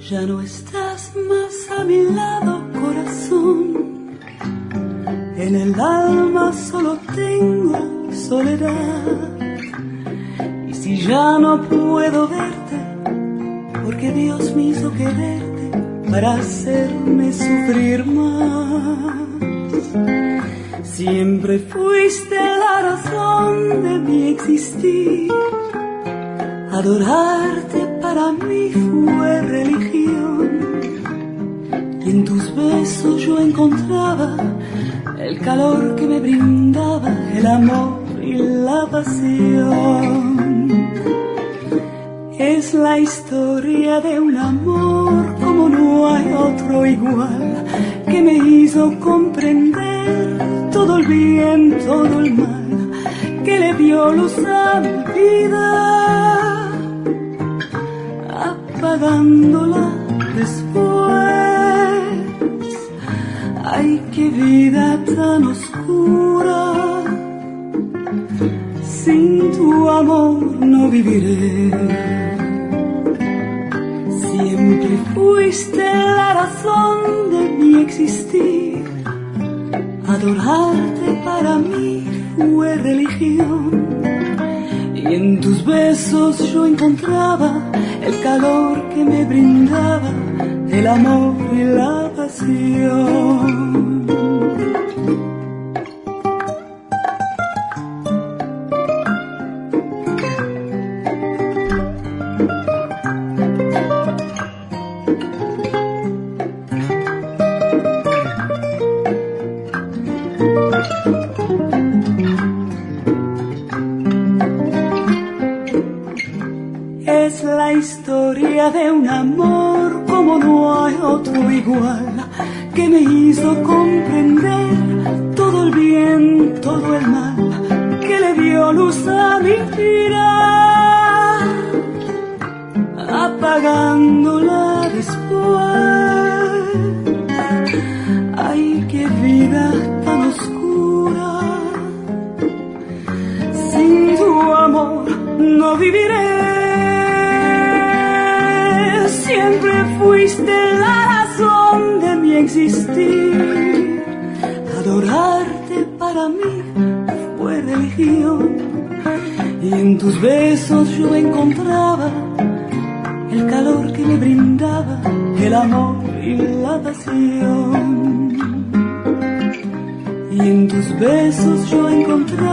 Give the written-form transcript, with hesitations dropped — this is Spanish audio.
Ya no estás más a mi lado, corazón. En el alma solo tengo soledad. Y si ya no puedo verte, porque Dios me hizo quererte para hacerme sufrir más. Siempre fuiste la razón de mi existir. Adorarte para mí fue religión. Y en tus besos yo encontraba el calor que me brindaba el amor y la pasión. Es la historia de un amor como no hay otro igual, que me hizo comprender todo el bien, todo el mal, que le dio luz a mi vida, apagándola después. Ay, qué vida tan oscura, sin tu amor no viviré. Siempre fuiste la razón de mi existir. Adorarte para mí fue religión. Y en tus besos yo encontraba el calor que me brindaba el amor y la pasión. Es la historia de un amor como no hay otro igual, que me hizo comprender todo el bien, todo el mal, que le dio luz a mi vida, apagándola después. Ay, qué vida tan oscura, sin tu amor no viviré. Siempre fuiste la razón de mi existir. Adorarte para mí fue religión. Y en tus besos yo encontraba el calor que me brindaba el amor y la pasión. Y en tus besos yo encontraba